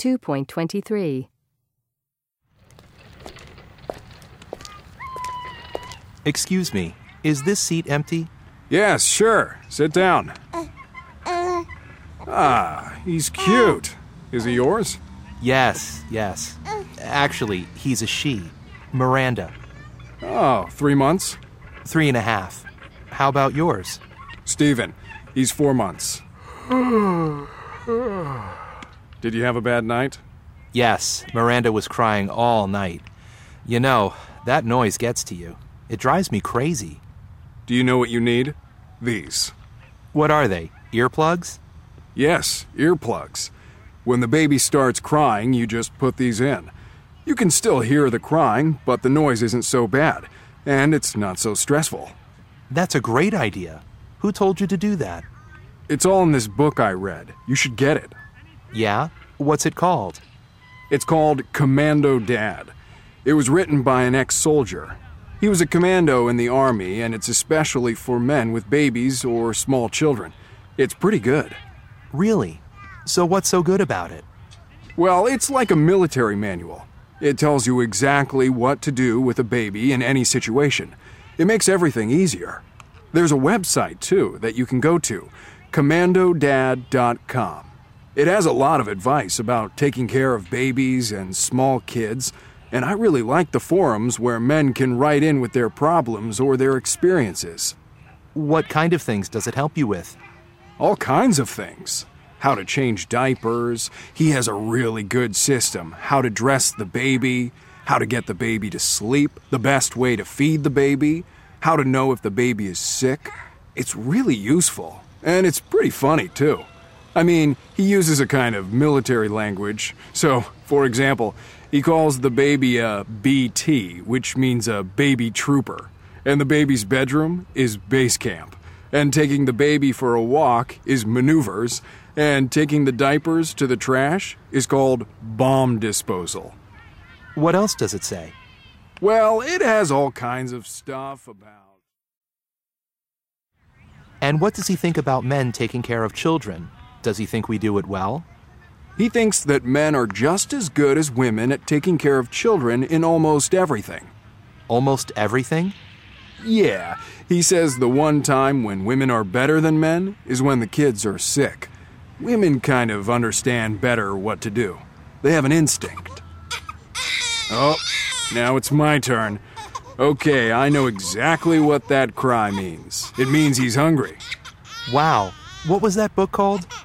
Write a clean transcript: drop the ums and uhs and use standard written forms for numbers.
2.23. Excuse me, is this seat empty? Yes, sure. Sit down. He's cute. Is he yours? Yes. Actually, he's a she. Miranda. Oh, 3 months? 3.5. How about yours? Steven. He's 4 months. Did you have a bad night? Yes, Miranda was crying all night. You know, that noise gets to you. It drives me crazy. Do you know what you need? These. What are they? Earplugs? Yes, earplugs. When the baby starts crying, you just put these in. You can still hear the crying, but the noise isn't so bad, and it's not so stressful. That's a great idea. Who told you to do that? It's all in this book I read. You should get it. Yeah? What's it called? It's called Commando Dad. It was written by an ex-soldier. He was a commando in the Army, and it's especially for men with babies or small children. It's pretty good. Really? So what's so good about it? Well, it's like a military manual. It tells you exactly what to do with a baby in any situation. It makes everything easier. There's a website, too, that you can go to, commandodad.com. It has a lot of advice about taking care of babies and small kids, and I really like the forums where men can write in with their problems or their experiences. What kind of things does it help you with? All kinds of things. How to change diapers. He has a really good system. How to dress the baby. How to get the baby to sleep. The best way to feed the baby. How to know if the baby is sick. It's really useful. And it's pretty funny, too. I mean, he uses a kind of military language. So, for example, he calls the baby a BT, which means a baby trooper. And the baby's bedroom is base camp. And taking the baby for a walk is maneuvers. And taking the diapers to the trash is called bomb disposal. What else does it say? Well, it has all kinds of stuff about... And what does he think about men taking care of children? Does he think we do it well? He thinks that men are just as good as women at taking care of children in almost everything. Almost everything? Yeah, he says the one time when women are better than men is when the kids are sick. Women kind of understand better what to do. They have an instinct. Oh, now it's my turn. Okay, I know exactly what that cry means. It means he's hungry. Wow, what was that book called?